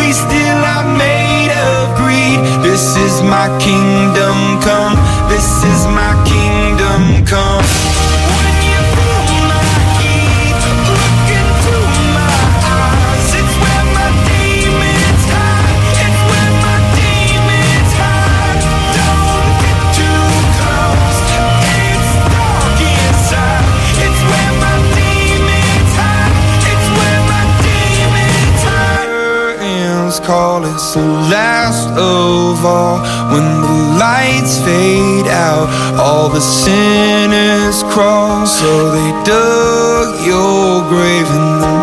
we still are made of greed. This is my kingdom come. This is my kingdom come. When you feel my heat, look into my eyes. It's where my demons hide. It's where my demons hide. Don't get too close. It's dark inside. It's where my demons hide. It's where my demons hide. Curtains call, it's the last of all. When the lights fade out, all the sinners crawl. So they dug your grave, and the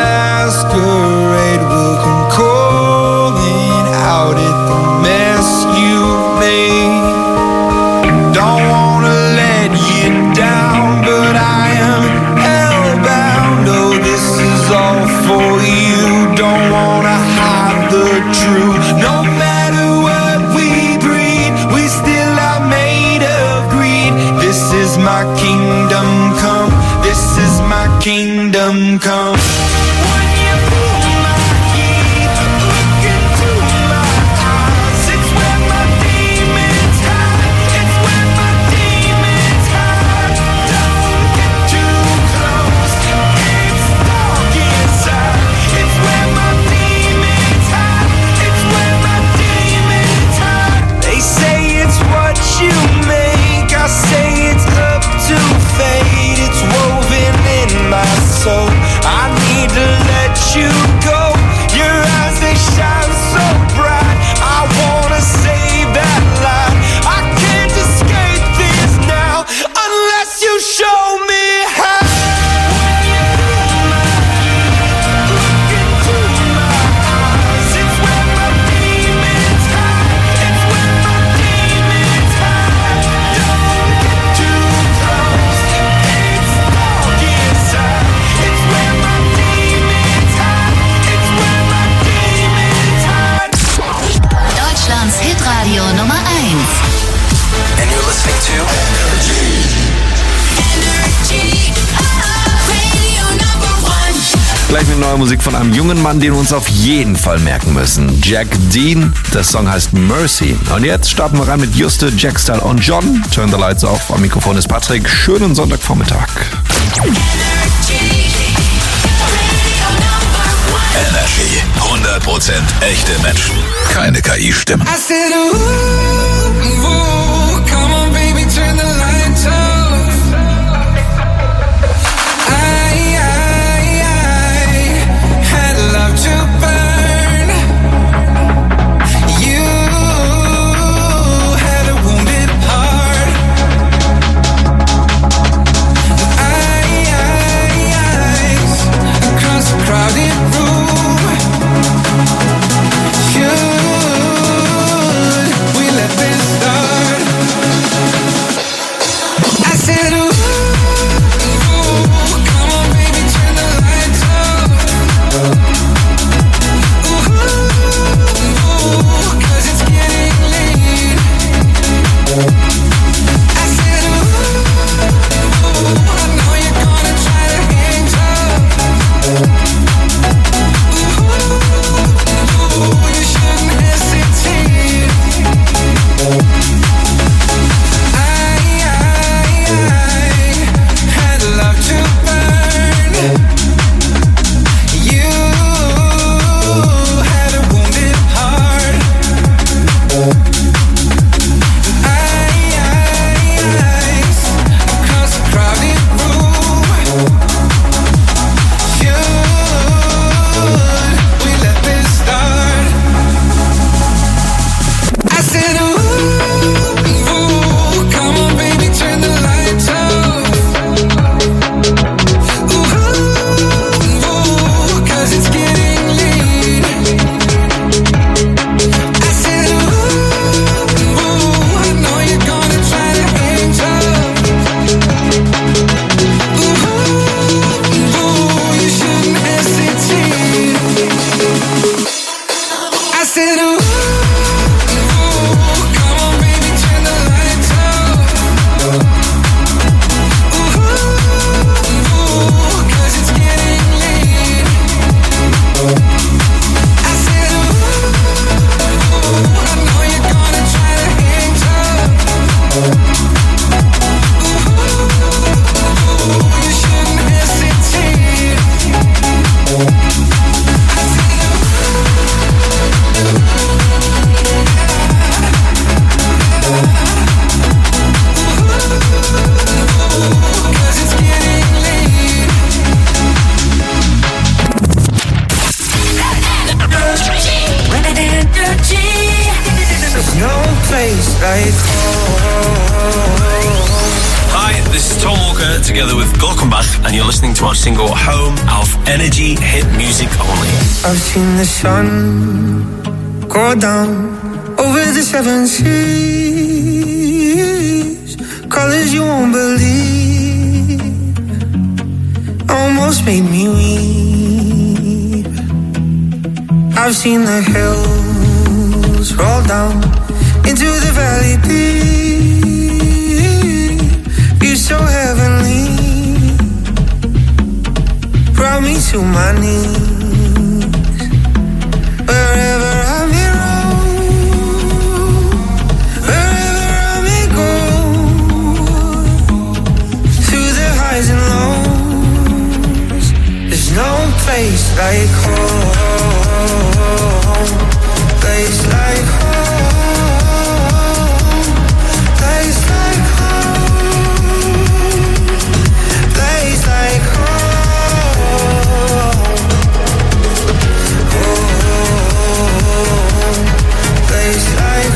masquerade will come calling out at the mess you made. Don't wanna let you down, but I am hellbound. Oh, this is all for you. Don't wanna hide the truth. No matter what we breed, we still are made of greed. This is my kingdom come. This is my kingdom come. When you feel my heat, look into my eyes. It's where my demons hide. It's where my demons hide. Don't get too close. It's dark inside. It's where my demons hide. It's where my demons hide. They say it's what you make. I say it's up to fate. It's woven in my soul. I need to let you go. Your eyes, they shine so bright. I wanna save that light. I can't escape this now unless you show me how. When you feel my heat, look into my eyes. It's where my demons hide. It's where my demons hide. Don't get too close. It's dark inside. It's where my demons hide. It's where my demons hide. Deutschlands Hitradio Nummer 1. And you're listening to Radio Number 1. Gleich mit neuer Musik von einem jungen Mann, den wir uns auf jeden Fall merken müssen. Jack Dean, der Song heißt Mercy. Und jetzt starten wir rein mit Juste, Jackstyle und John. Turn the lights off. Am Mikrofon ist Patrick. Schönen Sonntagvormittag. Energy. 100% echte Menschen. Keine KI-Stimmen. I said, ooh, ooh, come on, baby, turn the lights off. I had love to burn. You had a wounded heart. Eyes across a crowded room. Should we let them place like home. Hi, this is Tom Walker together with Glockenbach, and you're listening to our single Home auf Energy Hit Music Only. I've seen the sun go down over the 7 seas, colors you won't believe, almost made me weep. I've seen the hills roll down into the valley deep, view so heavenly, brought me to my knees. Wherever I may roam, wherever I may go, through the highs and lows, there's no place like home, place like home, place like home, place like home. Place like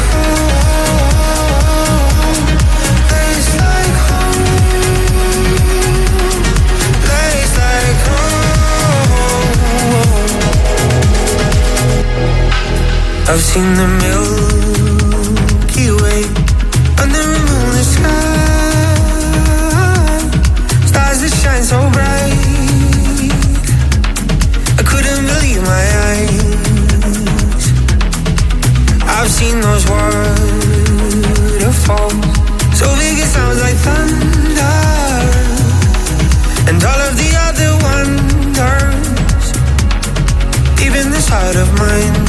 home, place like home, place like home. I've seen the Milky Way under a moonlit sky, stars that shine so bright, I couldn't believe my eyes. I've seen those waterfalls, so big it sounds like thunder, and all of the other wonders, even this heart of mine.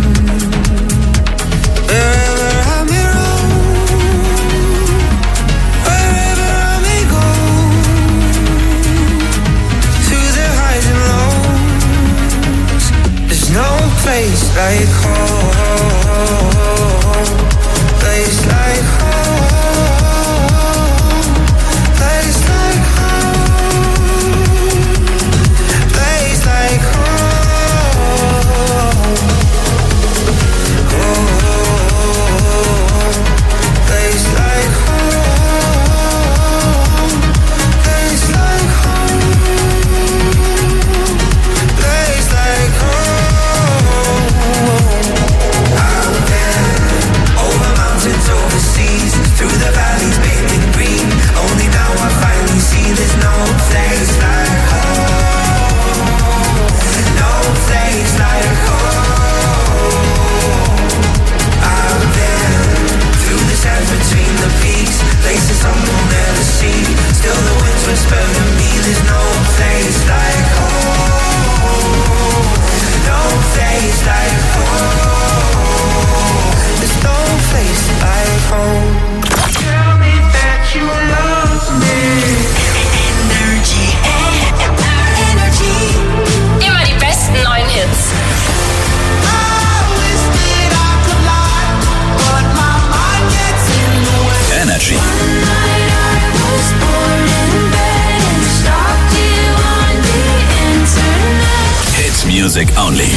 Wherever I may roam, wherever I may go, through the highs and lows, there's no place like home, place like home, place like home, place like home, place like home, place like home, place like home. Out there, over mountains, over seas, through the valleys, bathed in green. Only now I finally see there's no place like home, no place like home. Out there, through the sands between the peaks, places some will never see. Still the winds whisper to me, there's no place like home, no place like home. There's no place like home. Tell me that you love me. Energy. Immer die besten neuen Hits. Energy. Hits music only.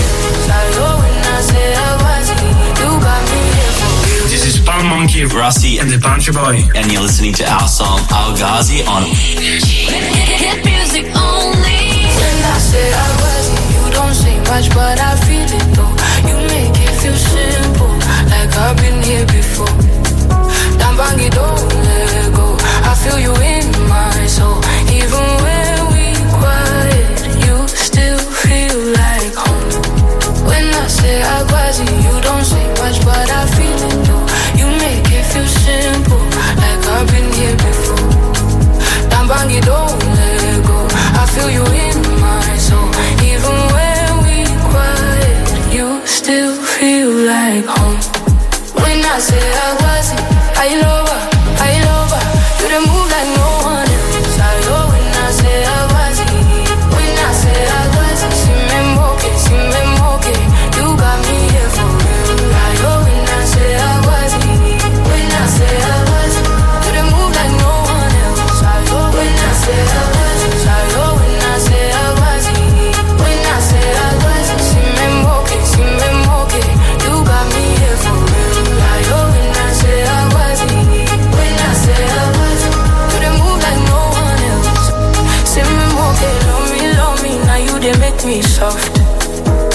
This is Bun Monkey, Rossi, and the Banjo Boy, and you're listening to our song Al Ghazi on Hit music only. When I say I wasn't, you don't say much, but I feel it though. You make it feel simple, like I've been here before. Dambangi, don't let go. I feel you in my soul. Even when we quiet, you still feel like home. When I say I wasn't, you don't say much, but I feel it though. You make it feel simple, like I've been here before. Dambangi, don't let go. I feel you in my soul. Even when we quiet, you still feel like home. When I say I wasn't, I love her. You done move like no one else. I love when I say I wasn't. When I say I wasn't, see me moke. You got me here for real. I love when I say I wasn't. When I say I wasn't, you done move like no one else. I love when I say I wasn't. I love when I say I wasn't. When I say I wasn't, see me moke. You got me here for real. I love when I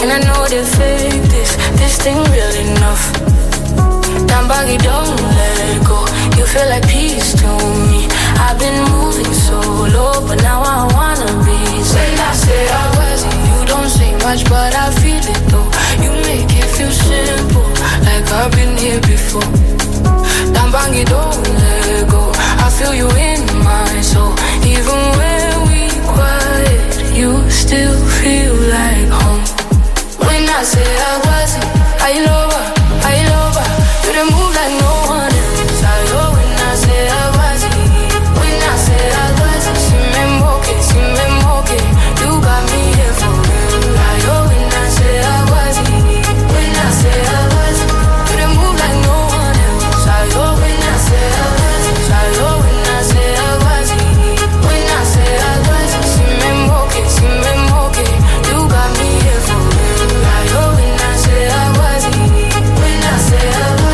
And I know they fake this thing real enough. Down baggy, don't let go. You feel like peace to me. I've been moving so low, but now I wanna be. When I say I wasn't, you don't say much, but I feel it though. You make it feel simple, like I've been here before. Down baggy, don't let go. I feel you in my soul. Even when we quiet, you still feel like home. When I say I wasn't, I love her. You done move like no one else. I know when I say I wasn't. When I say I wasn't, si me moque. You got me here for real. I know when I say I wasn't. When I say I wasn't, you done move like no one else. I know when I say I wasn't. I know when I say I wasn't. When I say I wasn't, si me moque. You got me here for real. I know when I say I wasn't. When I say I wasn't.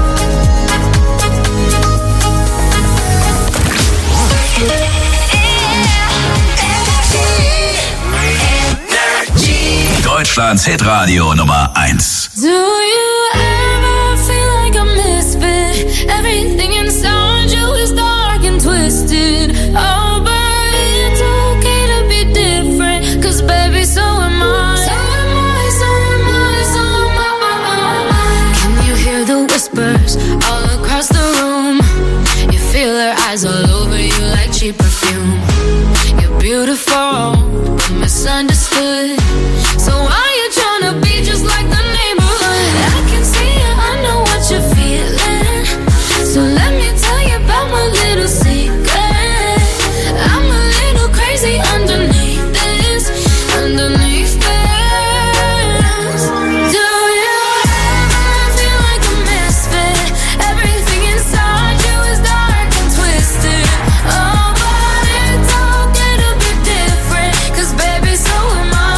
Deutschlands Hitradio Nummer 1. Do you ever feel like a misfit? Everything inside you is dark and twisted. Oh, but it's okay to be different, 'cause baby, so am I. Can you hear the whispers all across the room? You feel her eyes all over you like cheap perfume. You're beautiful, misunderstood. So why you tryna be just like the neighborhood? I can see it, I know what you're feeling. So let me tell you about my little secret. I'm a little crazy underneath this. Do you ever feel like a misfit? Everything inside you is dark and twisted. Oh, but it's okay to be different, 'cause baby, so am I.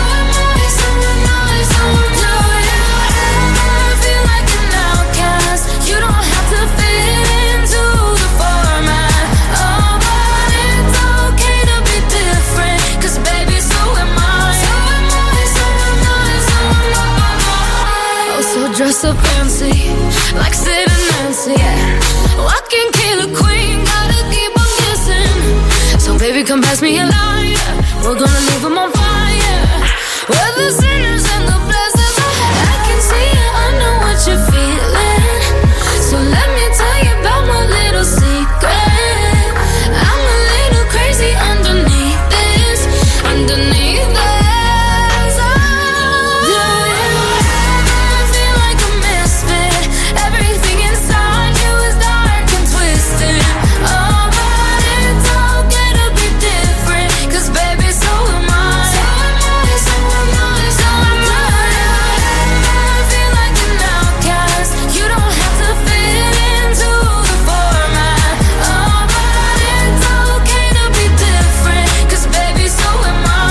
Dress up fancy, like Sid and Nancy, yeah. I can kill a queen, gotta keep on kissing. So baby, come pass me a lighter. We're gonna leave them on fire. We're the sinners and the blessings. I can see it, I know what you're feeling. So let me tell you about my little secret. I'm a little crazy underneath this. Everything inside you is dark and twisted. Oh, but it's okay to be different, 'cause baby, so am I. Feel like an outcast. You don't have to fit into the format. Oh, but it's okay to be different, 'cause baby, so am I.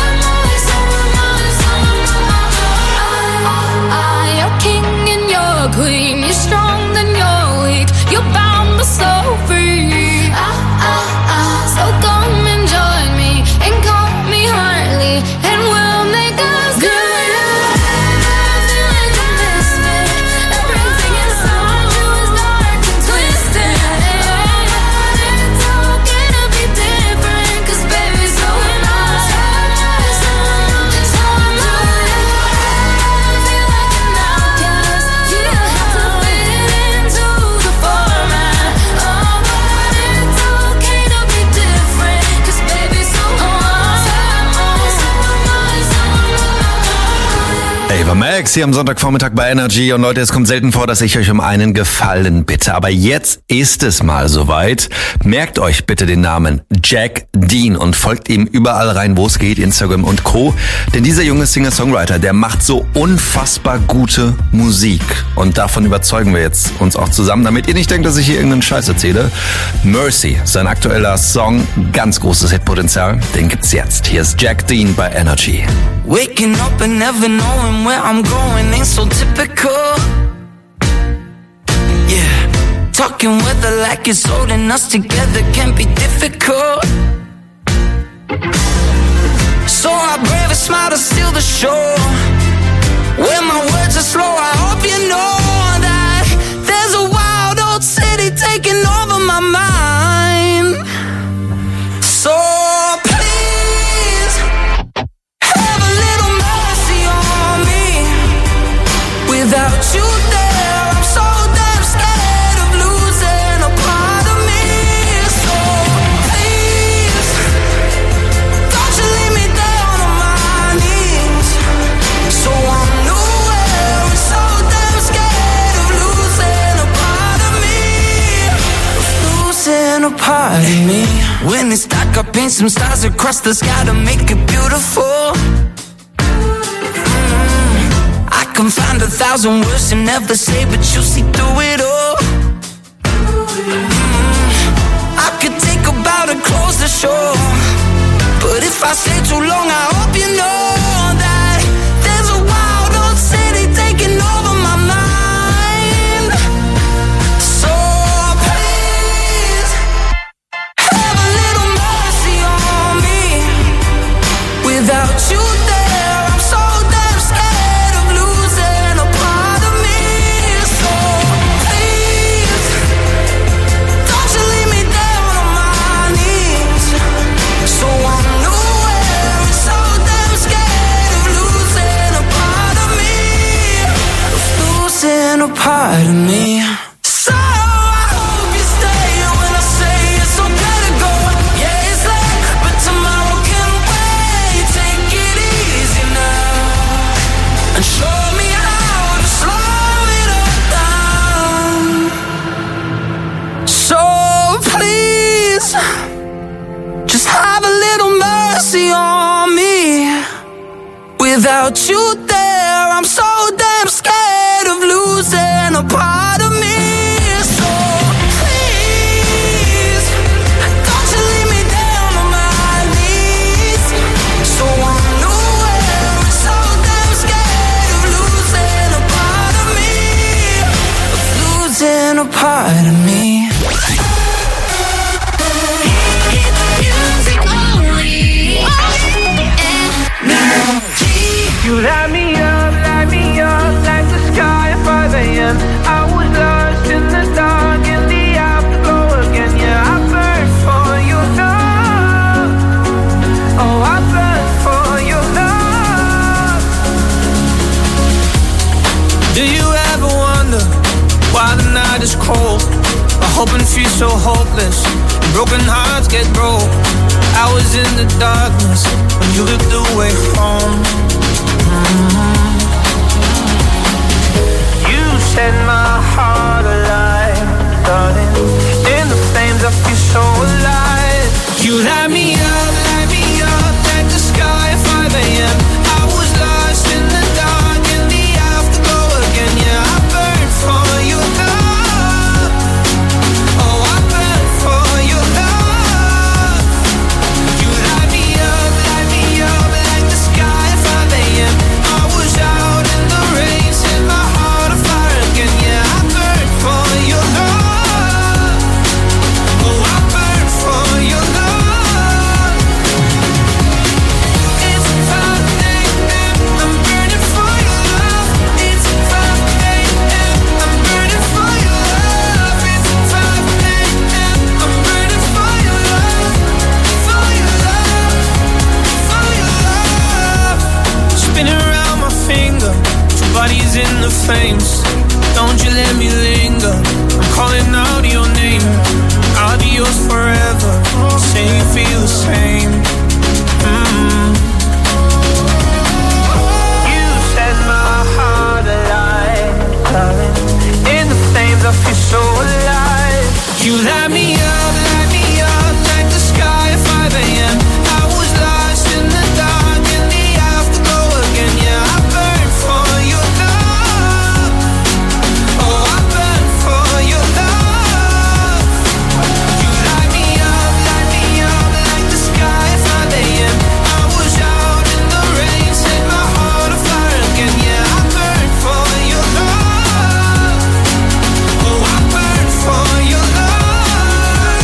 You're king and you're queen. You're strong then you're weak. You're bound but so free. So come and join me and call me Harley, and we'll make us good. Feel like a misfit. Everything inside you is dark and twisted. It's okay to be different, 'cause baby, so am I. Feel like an outcast. You don't have to fit into the format. Oh, but it's okay to be different, 'cause baby, so am I. Ava Max hier am Sonntagvormittag bei Energy. Und Leute, es kommt selten vor, dass ich euch um einen Gefallen bitte. Aber jetzt ist es mal soweit. Merkt euch bitte den Namen Jack Dean und folgt ihm überall rein, wo es geht, Instagram und Co. Denn dieser junge Singer-Songwriter, der macht so unfassbar gute Musik. Und davon überzeugen wir jetzt uns auch zusammen, damit ihr nicht denkt, dass ich hier irgendeinen Scheiß erzähle. Mercy, sein aktueller Song, ganz großes Hitpotenzial. Den gibt's jetzt. Hier ist Jack Dean bei Energy. Waking up and never knowing where I'm going ain't so typical. Yeah, talking weather like it's holding us together can be difficult. So I brave a smile to steal the show. you there, I'm so damn scared of losing a part of me. So please, don't you leave me down on my knees. So I'm nowhere, I'm so damn scared of losing a part of me. Losing a part of me. When it's dark, I paint some stars across the sky to make it beautiful. I can find 1,000 words to never say, but you'll see through it all. I could take a bow to close the show, but if I stay too long, I hope you know that there's a wild old city taking over my mind. So please, have a little mercy on me. Without you there, I'm so damn scared of losing a part of me. So please, don't you leave me down on my knees. So I'm nowhere, I'm so damn scared of losing a part of me. Losing a part of me. So I hope you stay when I say it's okay to go. Yeah, it's late, but tomorrow can wait. Take it easy now and show me how to slow it all down. So please, just have a little mercy on me. Without you there, I'm so damn scared of losing a part of me. So please, don't you leave me down on my knees. So I'm nowhere, I'm so damn scared of losing a part of me. Of losing a part of me. Music only. You light me up like the sky at 5 a.m. I was lost in the dark in the afterglow again. Yeah, I burned for your love. Oh, I burned for your love. Do you ever wonder why the night is cold? I hope and feel so hopeless. Broken hearts get broke. I was in the darkness when you looked away home. You set my heart alive, darling. In the flames I feel so alive. You light me up like the sky at 5 a.m. I was lost in the dark in the afterglow again. Yeah, I burned for your love. Oh, I burned for your love. You light me up like the sky at 5 a.m. I was out in the rain, set my heart on fire again. Yeah, I burned for your love. Oh, I burned for your love. It's 5 a.m. I'm burning for your love. It's 5 a.m. I'm burning for your love. It's 5 a.m. I'm burning for your love. For your love. For your love. Spinning around my finger, your body's in the flames. Don't you let me linger. I'm calling out your name. I'll be yours forever. Say you feel the same. You set my heart alive, darling. In the flames I feel so alive. You light me up like the sky at 5 a.m. I was lost in the dark in the afterglow again. Yeah, I burned for your love. Oh, I burned for your love. You light me up like the sky at 5 a.m. I was out in the rain, set my heart on fire again. Yeah, I burned for your love. Oh, I burned for your love.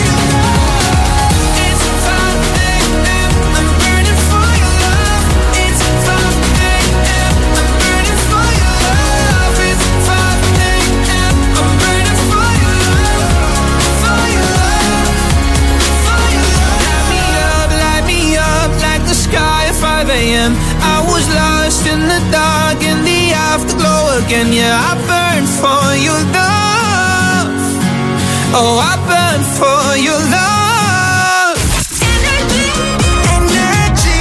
It's 5 a.m. I'm burning for your love. It's 5 a.m. I'm burning for your love. It's 5 a.m. I'm burning for your love. For your love. For your love. Light me up like the sky at 5 a.m. I was lost in the dark in the afterglow again. Yeah, I burn for your love. Oh, I burn for your love. Energy.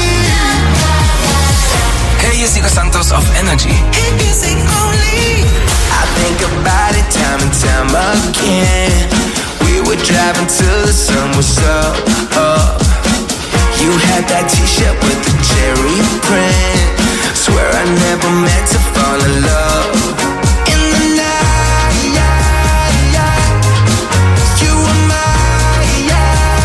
Hey, hier ist Nico Santos auf Energy. Hit music only. I think about it time and time again. We were driving till the sun was up. You had that t-shirt with the cherry print. Swear I never meant to fall in love. In the night, you were mine.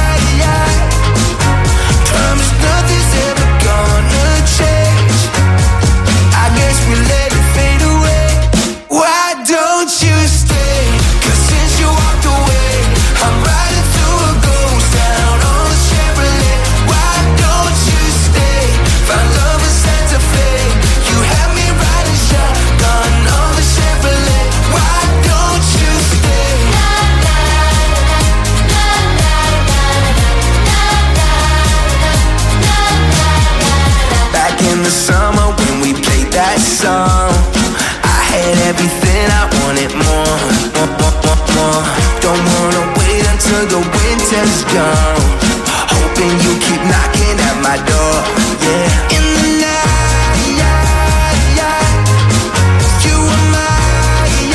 Promise nothing's ever gonna change. I guess we let it fade away. Why don't you stay? 'Cause since you walked away, I'm riding through a ghost town on a Chevrolet. Why don't you stay? Find love in Santa Fe. You had me riding shotgun on the Chevrolet. Why don't you stay? Back in the summer when we played that song, I had everything, I wanted more. Don't wanna wait until the winter's gone. Hoping you keep knocking at my door. Yeah. In the night, you were mine.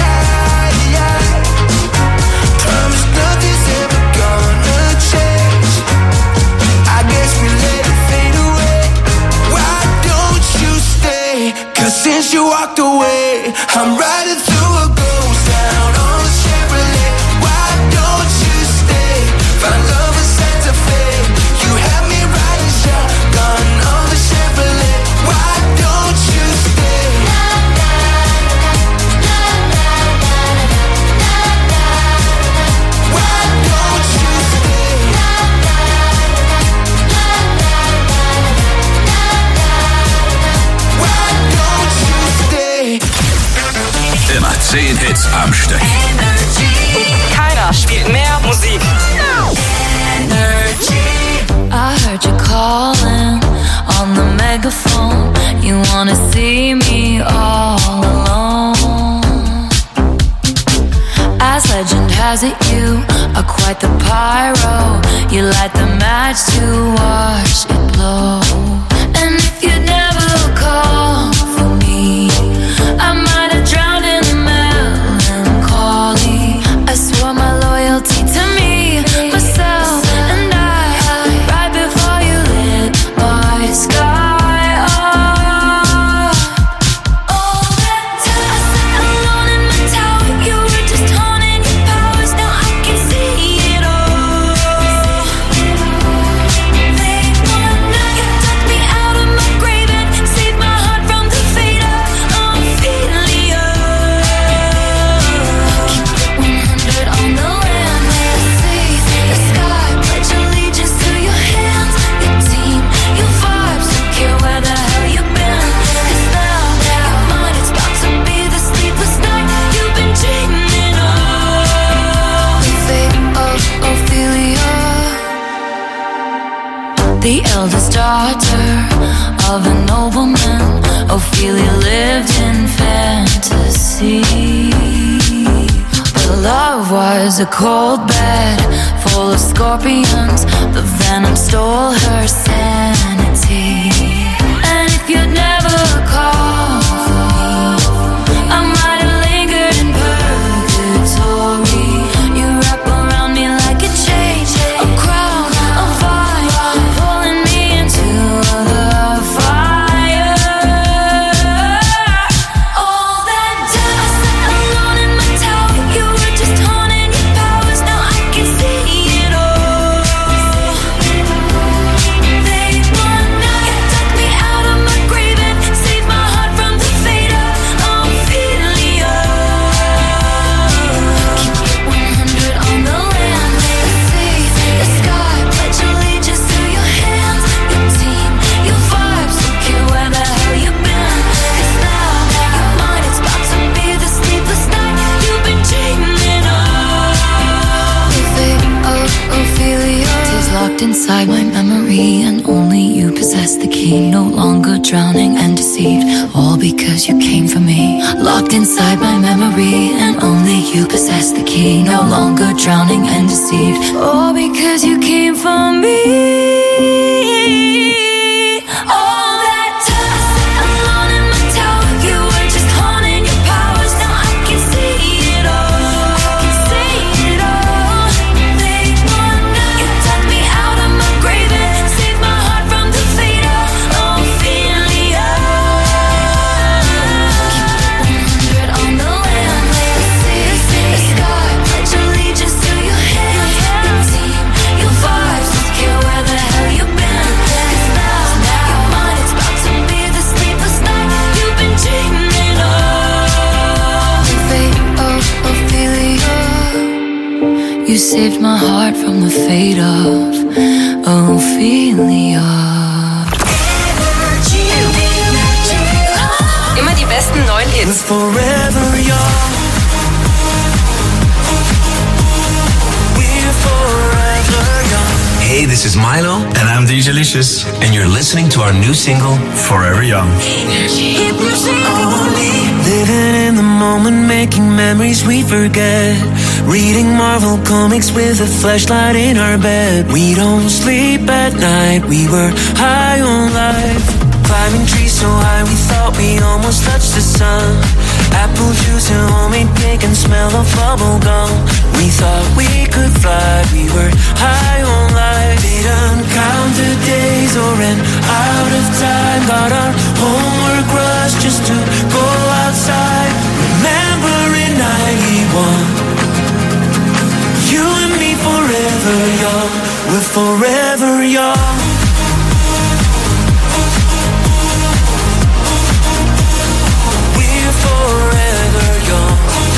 Promise nothing's ever gonna change. I guess we let it fade away. Why don't you stay? 'Cause since you walked away, I'm riding through a ghost town on a Chevrolet. Why don't you stay? Find love in Santa Fe. You had me riding shotgun on the Chevrolet. Why don't you stay? Why don't you stay? Why don't you stay? Immer 10 Hits am Stück. Keiner spielt mehr Musik. I heard you calling on the megaphone. You wanna see me all alone. As legend has it, you are quite the pyro. You light the match to watch it blow. And if you never call for me, I might have drowned in the melancholy. I swore my loyalty to me, myself, and I. Right before you lit my sky up. All that time I sat alone in my tower. You were just honing your powers. Now I can see it all. They wanna you took me out of my grave and saved my heart from the fate of Ophelia. Keep 100 on the land, the sea, the sky. Pledge allegiance to your hands, your team, your vibes. Don't care where the hell you've been. 'Cause now your mind is about to be the sleepless night you've been dreaming of. The fate of Ophelia, the eldest daughter of a nobleman. Ophelia lived in fantasy. But love was a cold bed full of scorpions. The venom stole her sanity. And if you'd never called for me, I might have lingered in purgatory. You wrap around me like a chain, a crown, a vine, pulling me into the fire. All that time I sat alone in my tower. You were just honing your powers. Now I can see it all. They wanna you took me out of my grave and because you came for me. Locked inside my memory, and only you possess the key. No longer drowning and deceived. All because you came for me. All that time alone in my tower, you were just haunting your powers. Now I can see it all. I can see it all. Late one night, you dug me out of my grave and saved my heart from the fate of Ophelia. Keep 100 on the land, lay the sky, pledge allegiance to your hands. Your team, your vibes, don't care where the hell you've been. 'Cause now you're mine, it's about to be the sleepless night you've been dreaming of. Fate of Ophelia, you saved my heart from the fate of Ophelia. Immer die besten neuen Hits. Forever young. We're forever young. Hey, this is Milo. And I'm DJ Licious. And you're listening to our new single, Forever Young. Living in the moment, making memories we forget. Reading Marvel comics with a flashlight in our bed. We don't sleep at night, we were high on life. Climbing trees so high we thought we almost touched the sun. Apple juice and homemade cake and smell of bubble gum. We thought we could fly, we were high on life. Didn't count the days or ran out of time. Got our homework rush just to go outside. Remember in 91, you and me forever young. We're forever young. Forever young.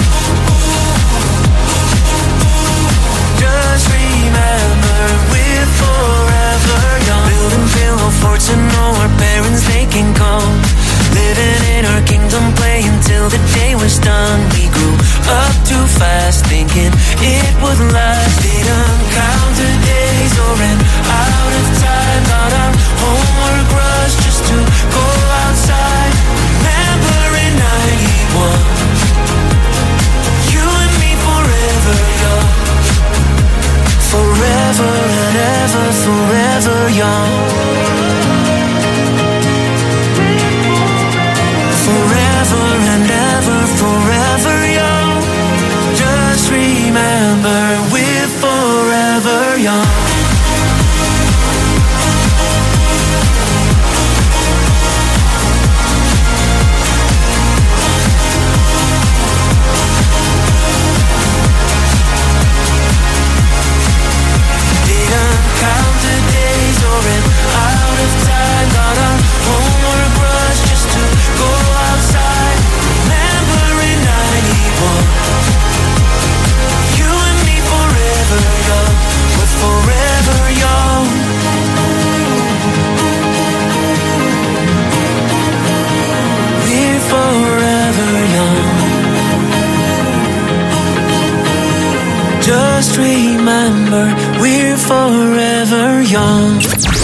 Just remember we're forever young. Building pillow forts and know our parents they can come. Living in our kingdom, playing till the day was done. We grew up too fast, thinking it would last. Didn't count the days or ran out of time. Got our homework rush just to go outside. Remember in 91, you and me forever young. Forever and ever, forever young. Forever and ever, forever young. Just remember we're forever young. Just remember, we're forever young.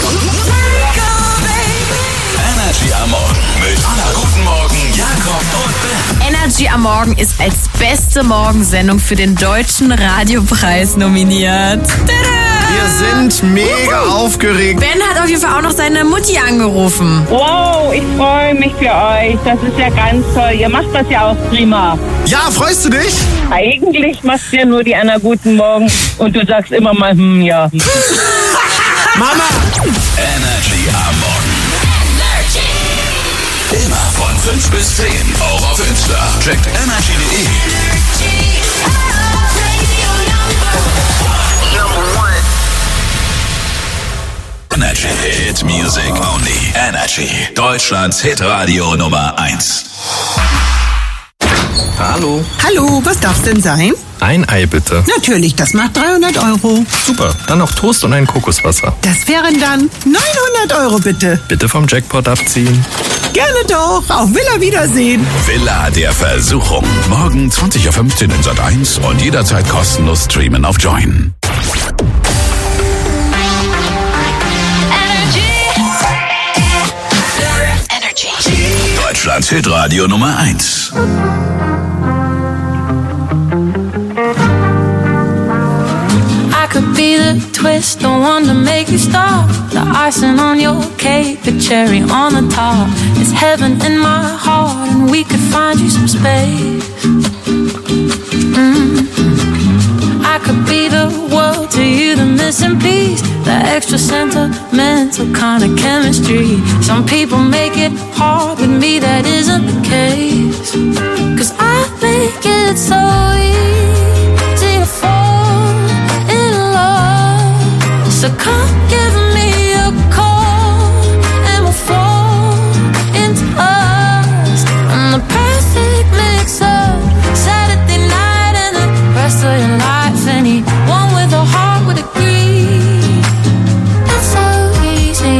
Energy am Morgen mit Anna. Guten Morgen, Jakob und Ben. Energy am Morgen ist als beste Morgensendung für den Deutschen Radiopreis nominiert. Tada! Wir sind mega aufgeregt. Ben hat auf jeden Fall auch noch seine Mutti angerufen. Wow, ich freue mich für euch. Das ist ja ganz toll. Ihr macht das ja auch prima. Ja, freust du dich? Eigentlich machst du ja nur die Anna guten Morgen und du sagst immer mal, ja. Mama! Energy am Morgen. Immer von 5 bis 10. Auch auf Insta. Checkt energy.de. Energy Hit Music Only. Energy. Deutschlands Hitradio Nummer 1. Hallo. Hallo, was darf's denn sein? Ein Ei bitte. Natürlich, das macht 300 €. Super, dann noch Toast und ein Kokoswasser. Das wären dann 900 € bitte. Bitte vom Jackpot abziehen. Gerne doch, auf Villa Wiedersehen. Villa der Versuchung. Morgen 20:15 Uhr in Sat.1 und jederzeit kostenlos streamen auf Join. Deutschlands Hitradio Nummer 1. I could be the twist, the one to make you stop. The icing on your cake, the cherry on the top. It's heaven in my heart, and we could find you some space. I could be the world to you, the missing piece, the extra sentimental kind of chemistry. Some people make it hard, with me that isn't the case. 'Cause I make it so easy to fall in love. So come give me a call and we'll fall into us. I'm the perfect mix-up, Saturday night and the rest of your life. Anyone with a heart would agree. It's so easy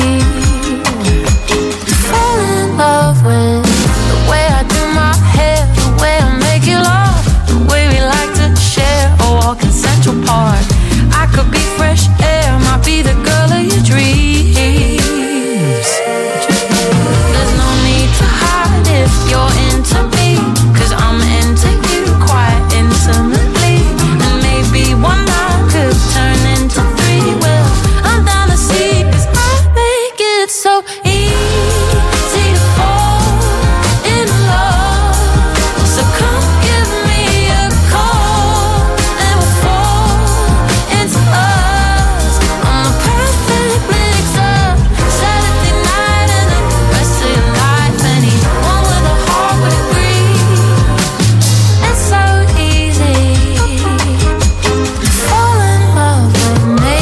to fall in love with the way I do my hair, the way I make you laugh, the way we like to share a walk in Central Park. I could be fresh air, might be the girl of your dreams. There's no need to hide if you're into me, 'cause I'm into you quite intimately. And maybe one night could turn into three. Well, I'm down to see, 'cause I make it so easy to fall in love. So come give me a call and we'll fall into us. I'm the perfect mix-up, Saturday night and the rest of your life. Anyone with a heart would agree. It's so easy to fall in love with me.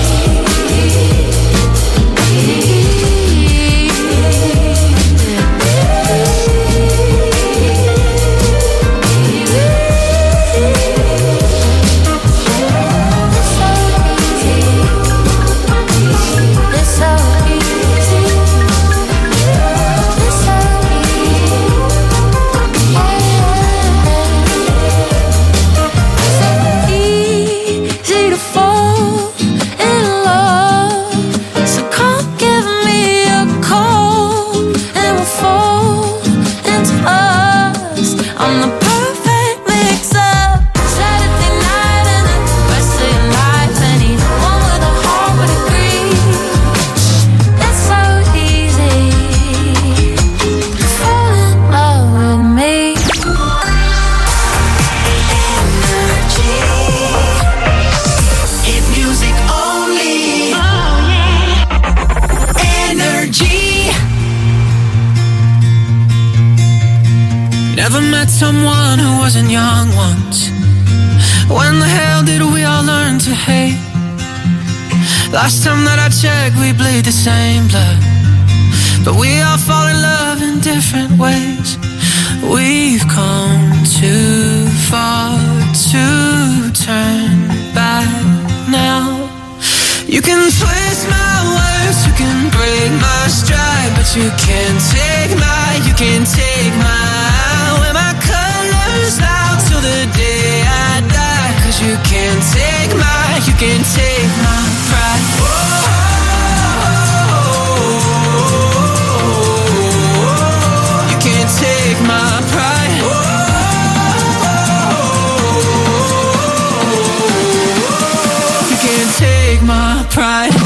It's so easy. It's so easy to fall in love. So come give me a call and we'll fall into us. I'm the perfect mix-up, Saturday night and the rest of your life. Anyone with a heart would agree. It's so easy to fall in love with me. Hit music only. Energy. Never met someone who wasn't young once. When the hell did we all learn to hate? Last time that I checked, we bleed the same blood, but we all fall in love in different ways. We've come too far to turn back now. You can twist my words, you can break my stride, but you can't take my wear my colors out till the day I die. 'Cause you can't take my pride. You can't take my pride. You can't take my pride.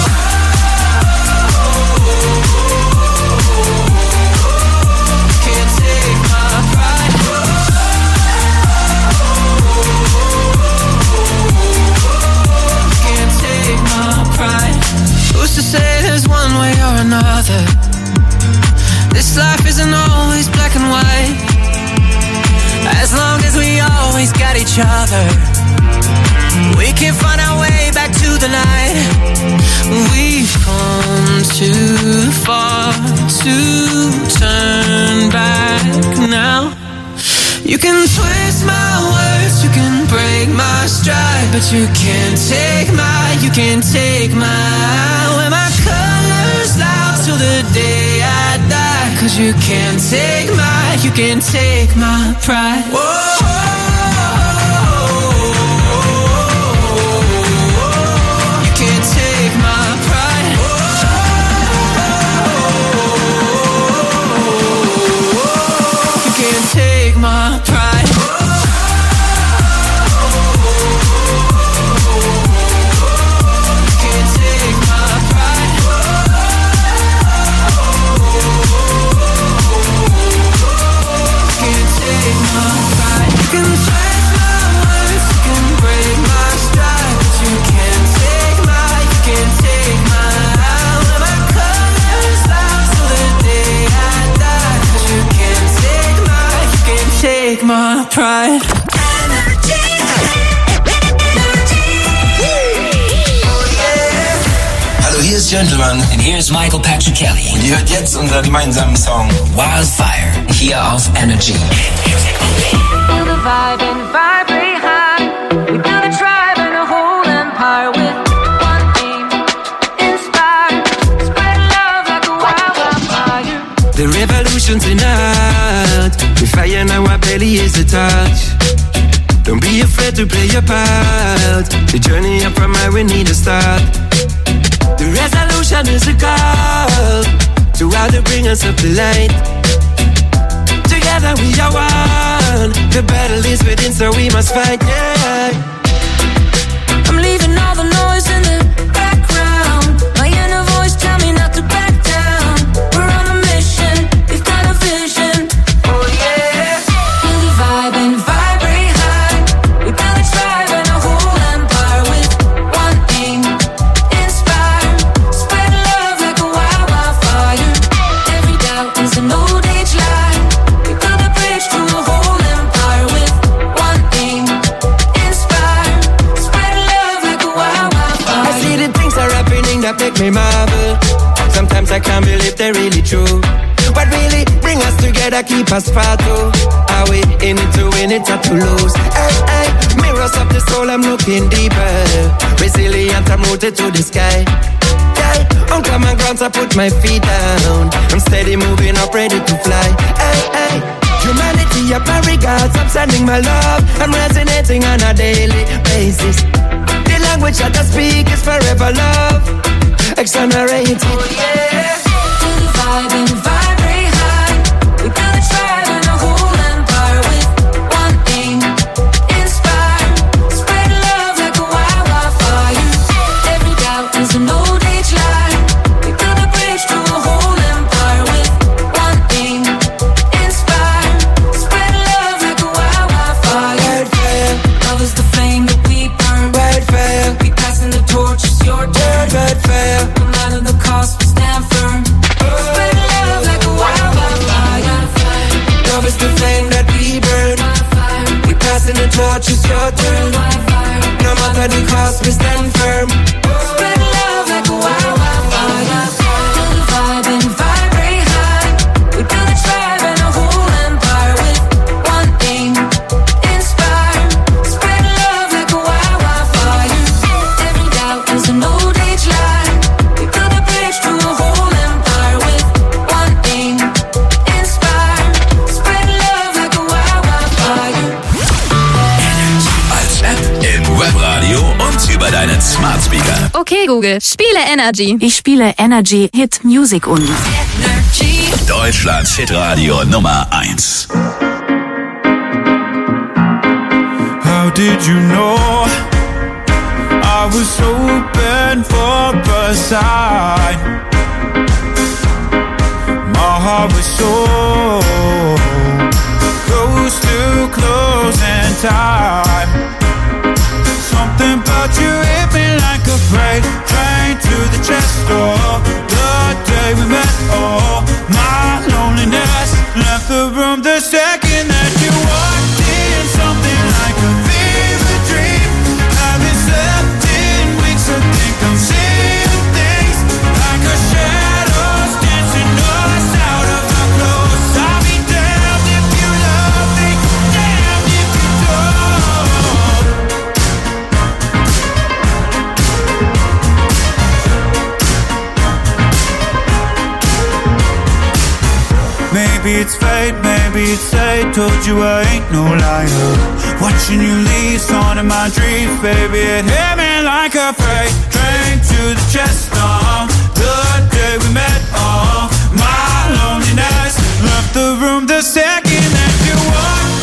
Can't take my pride. Can't take my pride. Who's to say there's one way or another? This life isn't always black and white. As long as we always got each other, we can find our way back to the night. We've come too far to turn back now. You can twist my words, you can break my stride, but you can't take my wear my colors loud till the day I die. 'Cause you can't take my pride. Whoa. You can't take my pride. my pride. Take my pride. Hallo, hier ist Gentleman. And here's Michael Patrick Kelly. Und ihr hört jetzt unseren gemeinsamen Song Wildfire hier auf Energy. Feel the vibe and vibrate high. We build a tribe and a whole empire with one aim. Inspire, spread love like a wildfire. The revolution's in us. We fire now, our belly is a touch. Don't be afraid to play your part. The journey up from high, we need a start. The resolution is a call to how to bring us up the light. Together we are one. The battle is within, so we must fight, yeah. I'm leaving all the noise in the background. My inner voice tell me not to back down. We're on a mission, we've got a vision. Oh yeah. Feel the vibe and vibrate high. We build a tribe and a whole empire with one aim. Inspire, spread love like a wildfire. Every doubt is an old age lie. We build a bridge to a whole empire with one aim. Inspire, spread love like a wildfire. I see the things are happening that make me marvel. Sometimes I can't believe they're really true. But really bring us together, keep us far too. Are we in it to win it or to lose? Hey, hey, mirrors of the soul, I'm looking deeper. Resilient, I'm rooted to the sky. Yeah, on common grounds, I put my feet down. I'm steady moving up, ready to fly. Hey, hey, humanity, up my regards. I'm sending my love. I'm resonating on a daily basis. The language that I speak is forever love. Exonerated. Oh yeah. Feel the vibe and vibrate high. We build a tribe and a whole empire with one aim. Inspire, spread love like a wildfire. Every doubt is an old age lie. We build a bridge to a whole empire with one aim. Inspire, spread love like a wildfire. Wildfire, love is the flame that we burn. Wildfire, we passing the torch, it's your turn. Wildfire, no matter the cost, we stand firm. Spread love like a wildfire. Love is the flame that we burn. We passing the torch, it's your turn. No matter the cost, we stand firm. Spread love like a wildfire. Feel the vibe and vibrate high. We build a tribe and a whole empire with one aim. Inspire, spread love like a wildfire. Every doubt is an old age lie. We build a bridge to a whole empire with one aim. Inspire, spread love like a wildfire. Als App im Webradio und über deinen Smart Speaker. Okay, Google, spiele Energy. Ich spiele Energy Hit Music und Deutschlands Hitradio Nummer 1. How did you know I was open for a sign? My heart was so close to closing time. Something about you hit me like a freight train to the chest door. The day we met, oh, my loneliness left the room the second that you walked in. Something like a fever dream. Haven't slept in weeks, I think I'm seeing things like a shadows dancing us out of our clothes. I'll be damned if you love me, damned if you don't. Maybe it's fate, maybe it's fate. Told you I ain't no liar. Watching you leave, on in my dreams, baby. It hit me like a freight train to the chest. The day we met, my loneliness left the room the second that you walked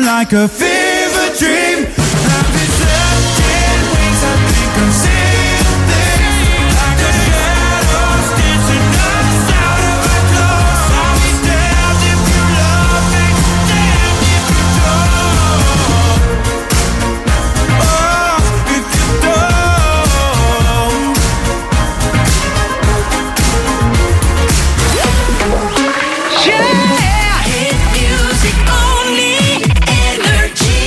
feeling like a fever dream. I've been slept in wings, I think I'm seeing things like the shadows dancing us out of our clothes. I'll be damned if you love me, damned if you don't. Oh, if you don't. Yeah, hit music only, Energy.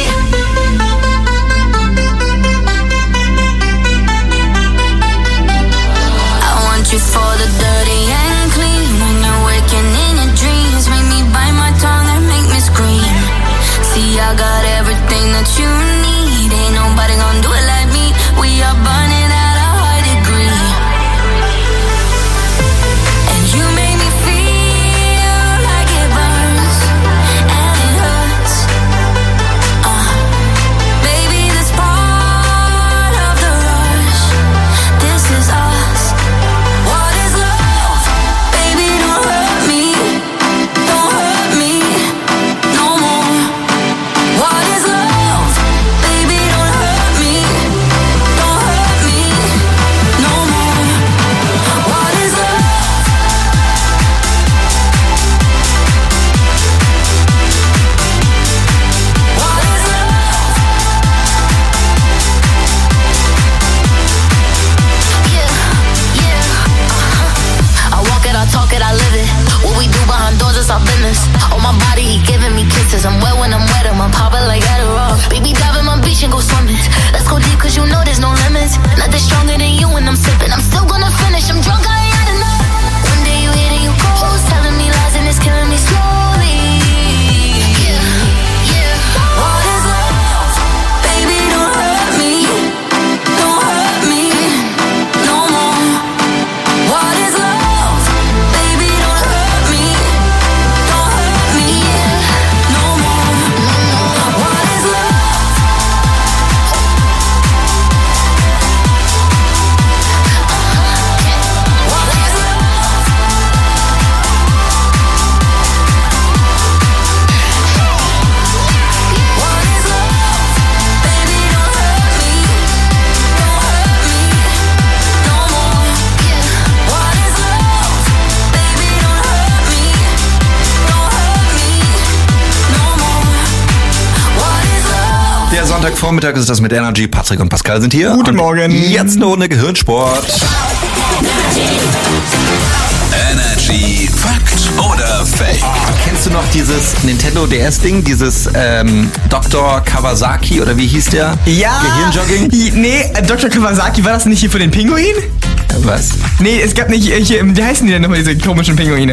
I want you for the dirty and clean. When you're waking in your dreams, make me bite my tongue and make me scream. See, I got everything that you need. Ain't nobody gonna do it like me. We are burning at a high degree. And you make me feel like it burns and it hurts. Baby, this part of the rush. This is us. What is love? Baby, don't hurt me. Don't hurt me no more. What is love? Baby, don't hurt me. Don't hurt me no more. What is love? What is love? I walk it, I talk it, I live it. What we do behind doors is our business. On my body, he giving me kisses. I'm wet when I'm wet, I'm popping like Adderall. Baby, dive in my beach and go swimming. Let's go deep, cause you know there's no limits. Nothing stronger than you when I'm sipping. I'm still gonna finish, I'm drunk, I ain't had enough. One day you hit and you close, telling me lies and it's killing me slowly. What is love? Baby, don't hurt me. Don't hurt me no more. What is love? Baby, don't hurt me. Don't hurt me no more. What is love? What is love? What is love? Baby, don't hurt me. Don't hurt me no more. What is love? Baby, don't hurt me. Don't hurt me no more. What is love? Der Sonntagvormittag ist das mit Energy. Patrick und Pascal sind hier. Guten Und Morgen. Jetzt eine Runde Gehirnsport. Energy Fakt oder Fake? Kennst du noch dieses Nintendo DS-Ding? Dieses Dr. Kawasaki oder wie hieß der? Ja. Gehirnjogging? Nee, Dr. Kawasaki, war das nicht hier für den Pinguin? Was? Nee, es gab nicht hier, wie heißen die denn nochmal, diese komischen Pinguine?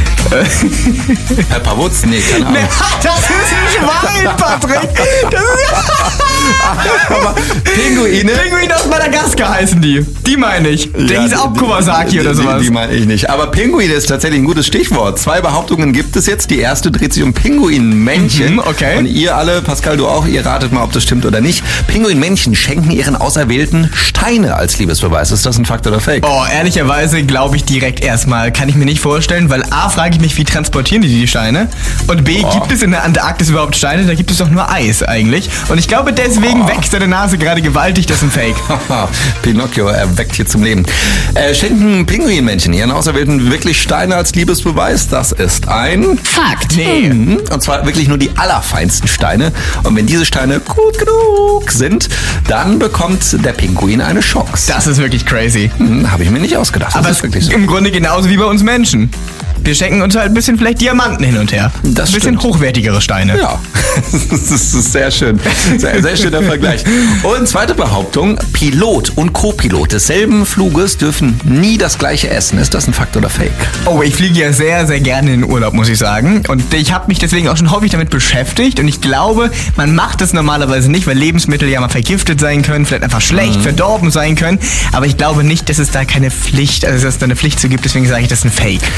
Herr Pawutz? Nee, keine Ahnung. Das ist ein Schwein, Patrick! Das ist Aber Pinguine? Pinguine aus Madagaskar heißen die. Die meine ich. Der hieß auch Kawasaki oder sowas. Die meine ich nicht. Aber Pinguine ist tatsächlich ein gutes Stichwort. 2 Behauptungen gibt es jetzt. Die erste dreht sich um Pinguinmännchen. Okay. Und ihr alle, Pascal, du auch, ihr ratet mal, ob das stimmt oder nicht. Pinguinmännchen schenken ihren Auserwählten Steine als Liebesbeweis. Ist das ein Fakt oder Fake? Oh, ehrlicherweise glaube ich direkt erstmal. Kann ich mir nicht vorstellen, weil A, frage ich mich, wie transportieren die Steine? Und B, gibt es in der Antarktis überhaupt Steine? Da gibt es doch nur Eis eigentlich. Und ich glaube, deswegen wächst deine Nase gerade gewaltig. Das ist ein Fake. Pinocchio erweckt hier zum Leben. Schenken Pinguinmännchen ihren Auserwählten wirklich Steine als Liebesbeweis? Das ist ein Fakt. Nee. Und zwar wirklich nur die allerfeinsten Steine. Und wenn diese Steine gut genug sind, dann bekommt der Pinguin eine Chance. Das ist wirklich crazy. Habe ich mir nicht ausgedacht. Aber Das es ist wirklich so. im Grunde genauso wie bei uns Menschen. Wir schenken uns halt ein bisschen vielleicht Diamanten hin und her. Das ein bisschen stimmt. hochwertigere Steine. Ja, das ist sehr schön. Sehr, sehr schöner Vergleich. Und zweite Behauptung, Pilot und Co-Pilot desselben Fluges dürfen nie das gleiche essen. Ist das ein Fakt oder Fake? Oh, ich fliege ja sehr, sehr gerne in den Urlaub, muss ich sagen. Und ich habe mich deswegen auch schon häufig damit beschäftigt. Und ich glaube, man macht das normalerweise nicht, weil Lebensmittel ja mal vergiftet sein können, vielleicht einfach schlecht, verdorben sein können. Aber ich glaube nicht, dass es da keine Pflicht, also dass es da eine Pflicht zu gibt. Deswegen sage ich, das ist ein Fake. Dürfen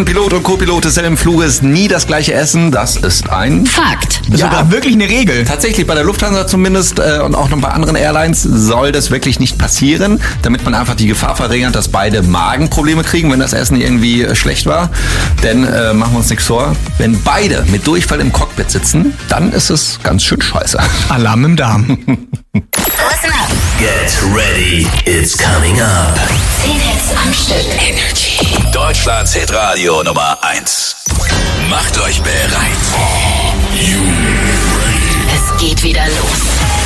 wissen, Pilot und Co-Pilot desselben Fluges nie das gleiche essen. Das ist ein Fakt. Sogar wirklich eine Regel. Tatsächlich, bei der Lufthansa zumindest und auch noch bei anderen Airlines soll das wirklich nicht passieren, damit man einfach die Gefahr verringert, dass beide Magenprobleme kriegen, wenn das Essen irgendwie schlecht war. Denn machen wir uns nichts vor, wenn beide mit Durchfall im Cockpit sitzen, dann ist es ganz schön scheiße. Alarm im Darm. Listen up. Get ready, it's coming up. 10 Hits am Stück. Energy. Deutschlands Hitradio Nummer 1. Macht euch bereit. Es geht wieder los.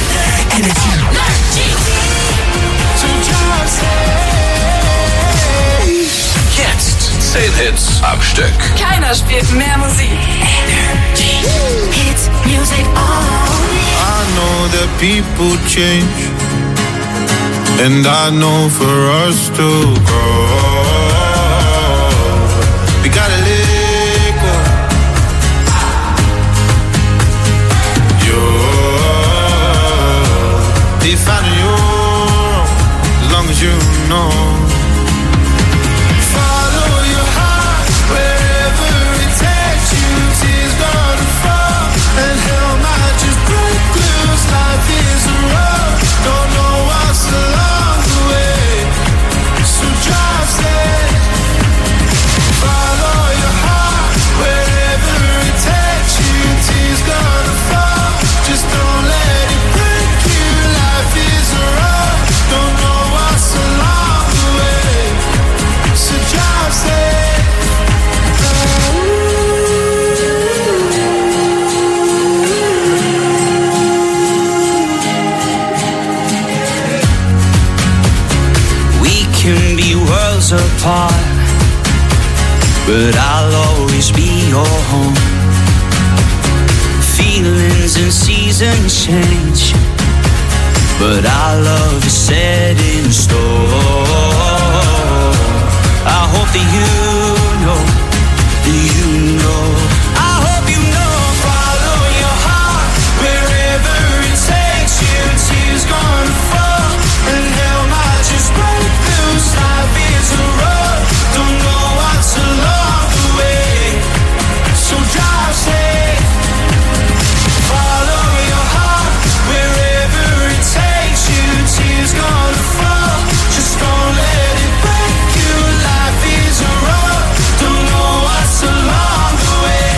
Jetzt 10 Hits am Stück. Keiner spielt mehr Musik. Hits, Music only. I know that people change, and I know for us to grow, we gotta let go. You're defining your own, as long as you know. Follow your heart wherever it takes you. Tears gonna fall and hell might just break loose. Life is a road, don't know what's along the way, so drive safe. Follow your heart wherever it takes you. Tears gonna fall, just don't let it break you. Life is a road, don't know what's along the way, so drive safe. We can be worlds apart, but I'll always be your home. Feelings and seasons change, but our love is set in stone. I hope that you know, I hope you know. Follow your heart wherever it takes you. Tears gonna fall and hell might just break loose. Life is a road, don't know what's along the way, so drive safe. Follow your heart wherever it takes you. Tears gonna fall, just don't let it break you. Life is a road, don't know what's along the way.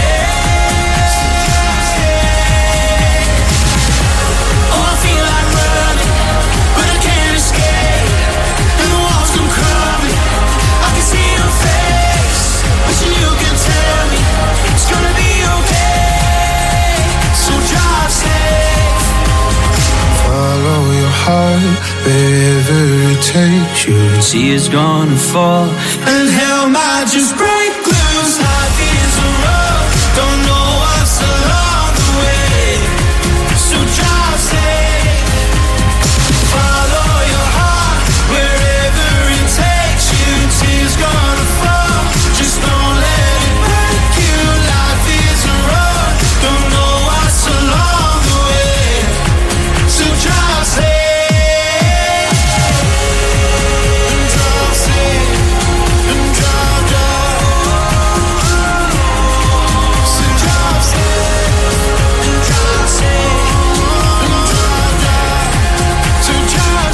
Oh, I feel like running, but I can't escape. And the walls come crumbling, I can see your face, wishing you can tell me it's gonna be okay, so drive safe. Follow your heart wherever it takes you. Tears gonna fall and hell might just break loose. Life is a road, don't know what's along the way, so drive safe. Follow your heart wherever it takes you. Tears gonna fall, just don't let it break you. Life is a road, don't know what's along the way, so drive safe. Drive safe and drive down. So drive safe and drive safe and drive down. So drive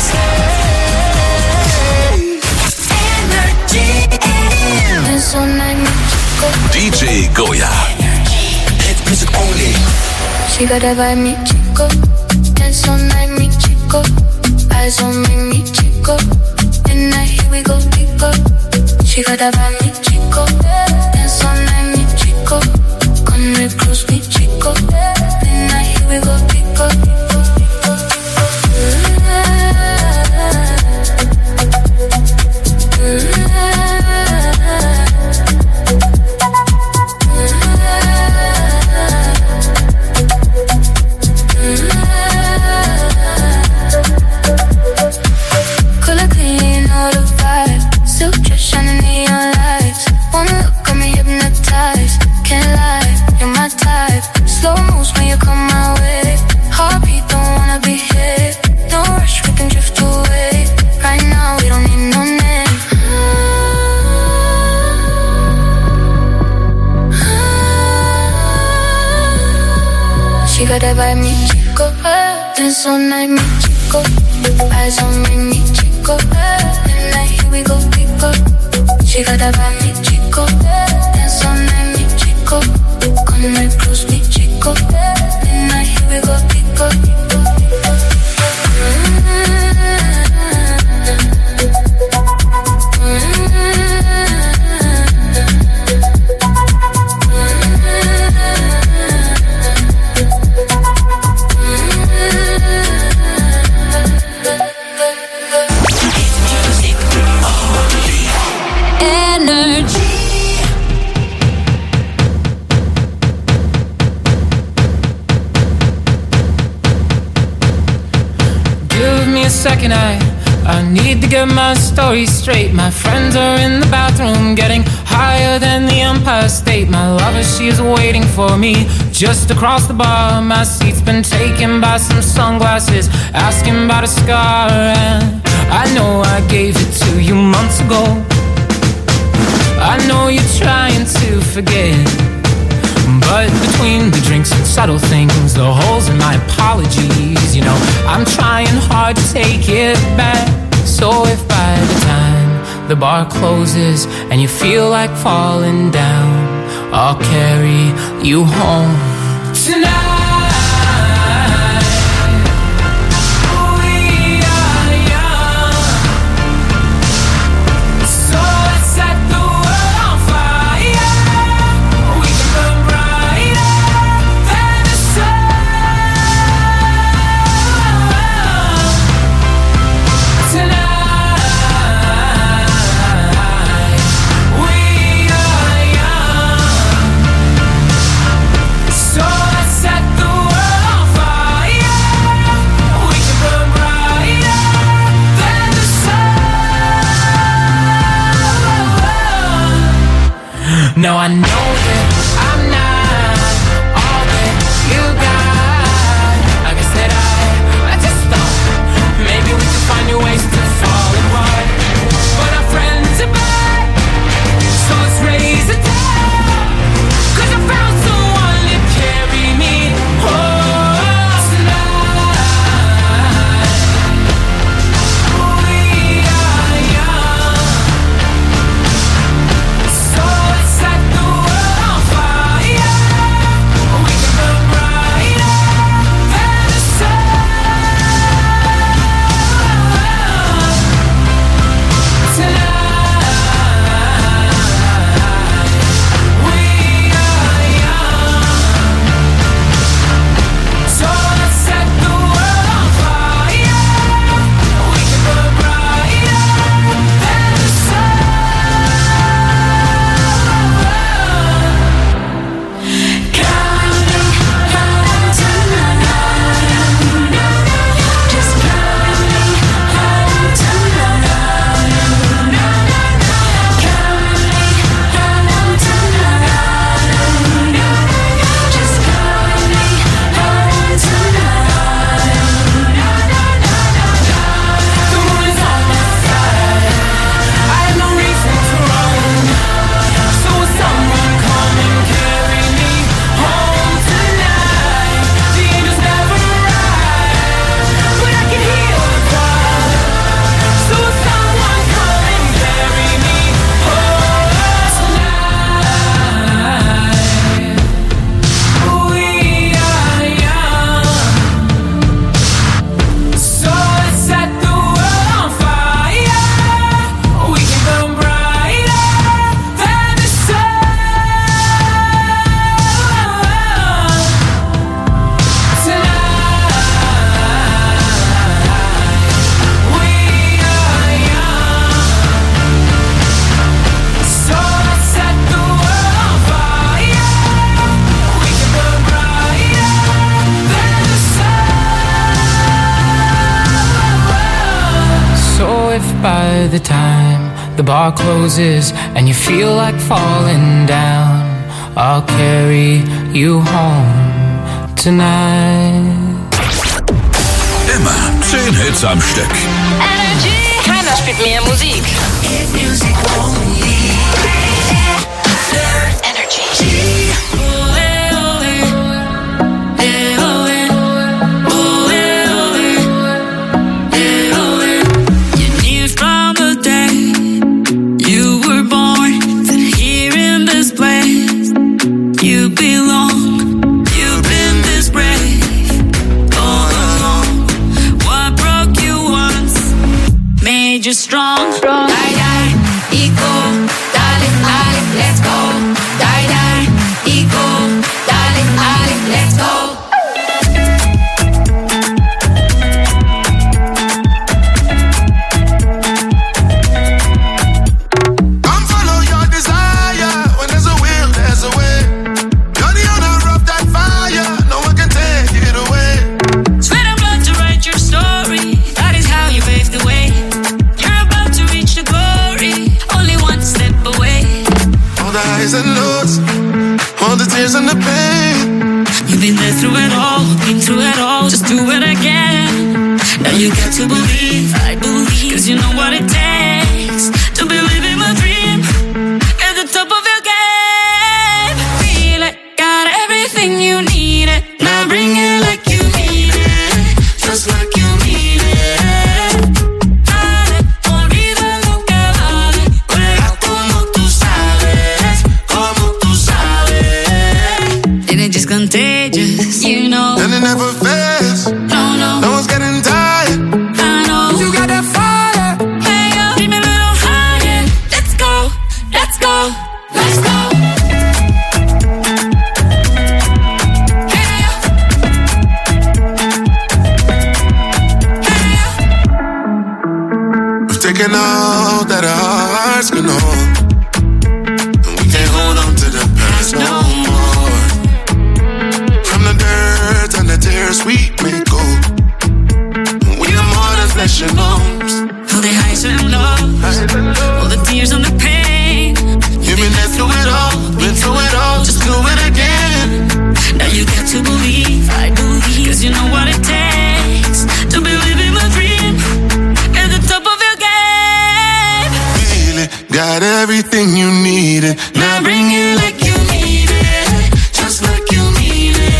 safe. It's all night music. DJ Goya. Hit music only. She got that vibe, me chico. Dance all night, me chico. Eyes on me chico. Midnight, here we go, pico. She got that vibe, me chico. Dance all night, me chico. Come real close, me chico. Midnight, here we go, pico. Color clean, all the vibe. Still just shining neon light. Dance all night, mi chico. Eyes on me, mi chico. Tonight, here we go, pico. She got that by mi chico. Dance all night, mi chico. Come right close, mi chico. Tonight, here we go, pico. Second, I need to get my story straight. My friends are in the bathroom getting higher than the Empire State. My lover, she is waiting for me just across the bar. My seat's been taken by some sunglasses, asking about a scar. And I know I gave it to you months ago. I know you're trying to forget, but between the drinks and subtle things, the holes in my apologies, you know, I'm trying hard to take it back. So if by the time the bar closes and you feel like falling down, I'll carry you home tonight. Now I know that I'm not all that you got. I guess that I just thought maybe we could find new ways to fall apart. But our friends are back, so let's raise a toast. 'Cause I found someone to carry me home tonight. We are young, so let's set the world on fire. We can burn brighter than the sun tonight. We are young, so let's set the world on fire. We can burn brighter than the sun. The moon is on my side. I have no reason to run. So will someone come and carry me home tonight? The angels never arrive, but I can heal the crowd. So will someone come and carry me home tonight? We are young, so let's set the world on fire. We can burn brighter than the sun tonight. We are young, so let's set the world on fire. We can burn brighter than the sun. So if by the time the bar closes and you feel like falling down, I'll carry you home tonight. Immer 10 Hits am Stück. Energy. Keiner spielt mehr Musik. Energy. made you strong. Die, die, ego, darling, darling, let's go. Die, die, ego, darling, darling, let's go. And lows, all the tears and the pain. You've been there through it all, been through it all, just do it again. Now you got to believe, I believe, cause you know what it takes to believe in my dream. At the top of your game, feel it, got everything you need it. Now bring it like you need it, just like you need it. Contagious, you know. And it never fails. No, no. No one's getting tired. I know. You got that fire. Hey, yo, dream a little higher. Let's go, let's go, let's go. Hey, yo. Hey, yo. We've taken all that our hearts can hold, and we can't hold on to the past no more. And the tears we may go, we are more than flesh and bones. All the highs and lows, all the tears and the pain. You've been there through it all, been through it all, just do it again. Now you got to believe, I believe, cause you know what it takes to believe in my dream. At the top of your game, feel it, got everything you needed. Now bring it like you need it, just like you need it.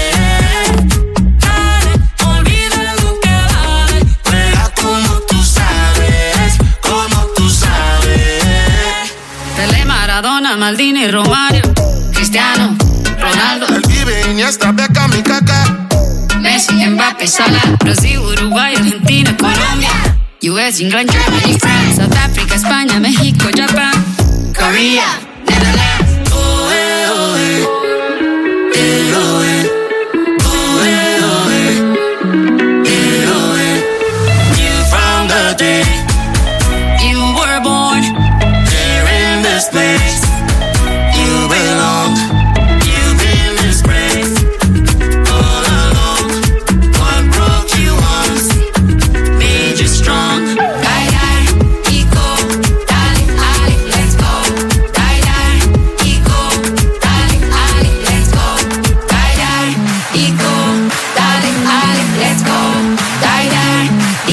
Maradona, Maldini, Romario, Cristiano, Ronaldo, El Pibe, Iniesta, Beckham y Kaká, Messi, Mbappé, Salah, Brasil, Uruguay, Argentina, Colombia, US, England, Germany, France, South Africa, España, México, Japan, Korea, Netherlands.